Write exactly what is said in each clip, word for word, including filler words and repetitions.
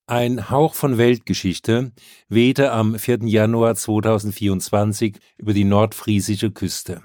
Ein Hauch von Weltgeschichte wehte am vierten Januar zweitausendvierundzwanzig über die nordfriesische Küste.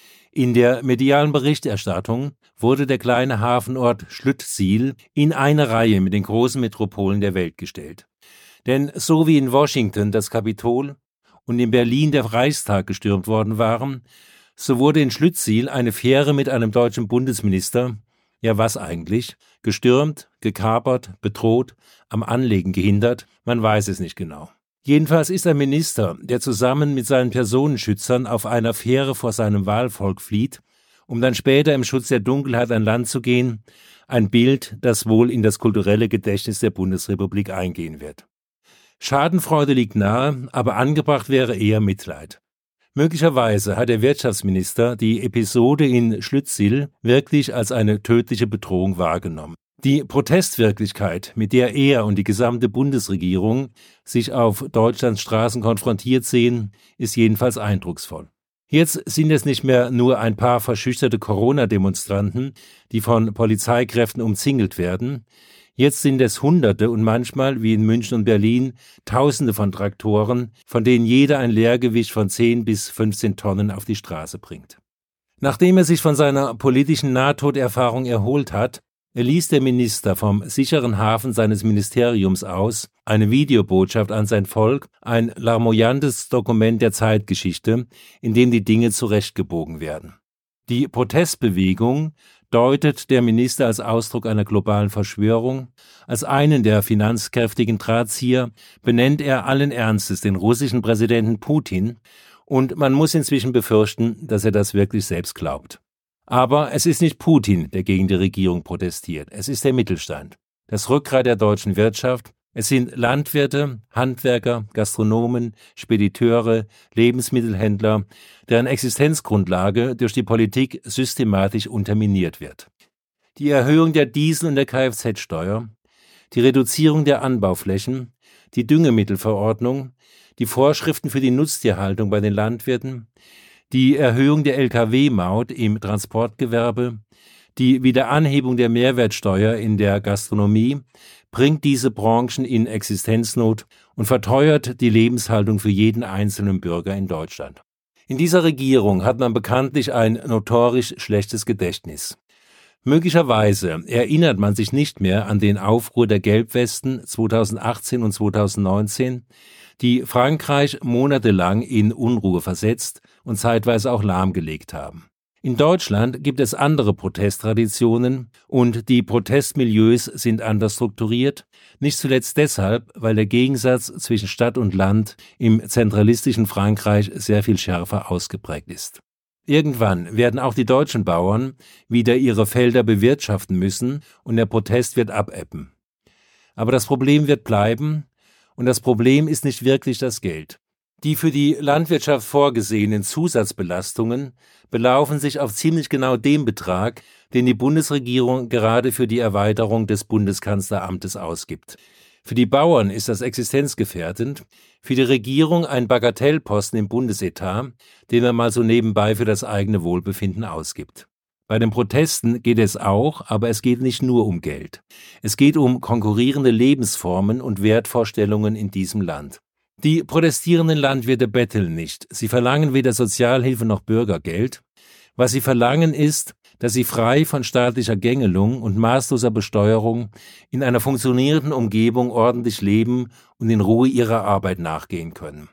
In der medialen Berichterstattung wurde der kleine Hafenort Schlüttsiel in eine Reihe mit den großen Metropolen der Welt gestellt. Denn so wie in Washington das Kapitol und in Berlin der Reichstag gestürmt worden waren, so wurde in Schlüttsiel eine Fähre mit einem deutschen Bundesminister, ja was eigentlich, gestürmt, gekapert, bedroht, am Anlegen gehindert, man weiß es nicht genau. Jedenfalls ist ein Minister, der zusammen mit seinen Personenschützern auf einer Fähre vor seinem Wahlvolk flieht, um dann später im Schutz der Dunkelheit an Land zu gehen, ein Bild, das wohl in das kulturelle Gedächtnis der Bundesrepublik eingehen wird. Schadenfreude liegt nahe, aber angebracht wäre eher Mitleid. Möglicherweise hat der Wirtschaftsminister die Episode in Schlüttsiel wirklich als eine tödliche Bedrohung wahrgenommen. Die Protestwirklichkeit, mit der er und die gesamte Bundesregierung sich auf Deutschlands Straßen konfrontiert sehen, ist jedenfalls eindrucksvoll. Jetzt sind es nicht mehr nur ein paar verschüchterte Corona-Demonstranten, die von Polizeikräften umzingelt werden. Jetzt sind es Hunderte und manchmal, wie in München und Berlin, Tausende von Traktoren, von denen jeder ein Leergewicht von zehn bis fünfzehn Tonnen auf die Straße bringt. Nachdem er sich von seiner politischen Nahtoderfahrung erholt hat, erließ der Minister vom sicheren Hafen seines Ministeriums aus eine Videobotschaft an sein Volk, ein larmoyantes Dokument der Zeitgeschichte, in dem die Dinge zurechtgebogen werden. Die Protestbewegung deutet der Minister als Ausdruck einer globalen Verschwörung. Als einen der finanzkräftigen Drahtzieher benennt er allen Ernstes den russischen Präsidenten Putin, und man muss inzwischen befürchten, dass er das wirklich selbst glaubt. Aber es ist nicht Putin, der gegen die Regierung protestiert, es ist der Mittelstand, das Rückgrat der deutschen Wirtschaft. Es sind Landwirte, Handwerker, Gastronomen, Spediteure, Lebensmittelhändler, deren Existenzgrundlage durch die Politik systematisch unterminiert wird. Die Erhöhung der Diesel- und der Kfz-Steuer, die Reduzierung der Anbauflächen, die Düngemittelverordnung, die Vorschriften für die Nutztierhaltung bei den Landwirten, die Erhöhung der L K W-Maut im Transportgewerbe, die Wiederanhebung der Mehrwertsteuer in der Gastronomie bringt diese Branchen in Existenznot und verteuert die Lebenshaltung für jeden einzelnen Bürger in Deutschland. In dieser Regierung hat man bekanntlich ein notorisch schlechtes Gedächtnis. Möglicherweise erinnert man sich nicht mehr an den Aufruhr der Gelbwesten zweitausendachtzehn und zweitausendneunzehn, die Frankreich monatelang in Unruhe versetzt und zeitweise auch lahmgelegt haben. In Deutschland gibt es andere Protesttraditionen und die Protestmilieus sind anders strukturiert, nicht zuletzt deshalb, weil der Gegensatz zwischen Stadt und Land im zentralistischen Frankreich sehr viel schärfer ausgeprägt ist. Irgendwann werden auch die deutschen Bauern wieder ihre Felder bewirtschaften müssen und der Protest wird abebben. Aber das Problem wird bleiben, und das Problem ist nicht wirklich das Geld. Die für die Landwirtschaft vorgesehenen Zusatzbelastungen belaufen sich auf ziemlich genau den Betrag, den die Bundesregierung gerade für die Erweiterung des Bundeskanzleramtes ausgibt. Für die Bauern ist das existenzgefährdend, für die Regierung ein Bagatellposten im Bundesetat, den man mal so nebenbei für das eigene Wohlbefinden ausgibt. Bei den Protesten geht es auch, aber es geht nicht nur um Geld. Es geht um konkurrierende Lebensformen und Wertvorstellungen in diesem Land. Die protestierenden Landwirte betteln nicht. Sie verlangen weder Sozialhilfe noch Bürgergeld. Was sie verlangen ist, dass sie frei von staatlicher Gängelung und maßloser Besteuerung in einer funktionierenden Umgebung ordentlich leben und in Ruhe ihrer Arbeit nachgehen können.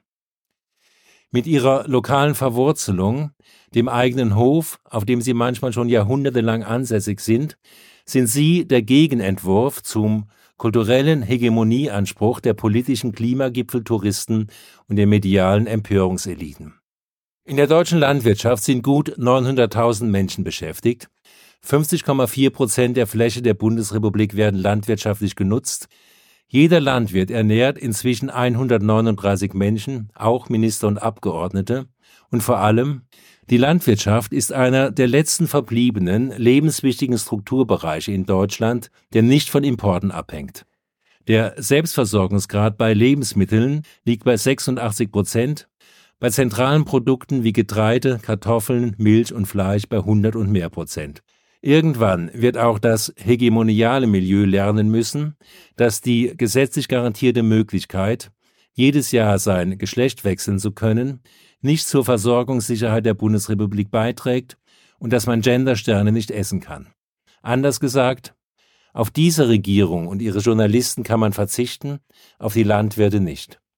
Mit ihrer lokalen Verwurzelung, dem eigenen Hof, auf dem sie manchmal schon jahrhundertelang ansässig sind, sind sie der Gegenentwurf zum kulturellen Hegemonieanspruch der politischen Klimagipfeltouristen und der medialen Empörungseliten. In der deutschen Landwirtschaft sind gut neunhunderttausend Menschen beschäftigt. fünfzig Komma vier Prozent der Fläche der Bundesrepublik werden landwirtschaftlich genutzt. Jeder Landwirt ernährt inzwischen hundertneununddreißig Menschen, auch Minister und Abgeordnete. Und vor allem, die Landwirtschaft ist einer der letzten verbliebenen, lebenswichtigen Strukturbereiche in Deutschland, der nicht von Importen abhängt. Der Selbstversorgungsgrad bei Lebensmitteln liegt bei sechsundachtzig Prozent, bei zentralen Produkten wie Getreide, Kartoffeln, Milch und Fleisch bei hundert und mehr Prozent. Irgendwann wird auch das hegemoniale Milieu lernen müssen, dass die gesetzlich garantierte Möglichkeit, jedes Jahr sein Geschlecht wechseln zu können, nicht zur Versorgungssicherheit der Bundesrepublik beiträgt und dass man Gendersterne nicht essen kann. Anders gesagt, auf diese Regierung und ihre Journalisten kann man verzichten, auf die Landwirte nicht.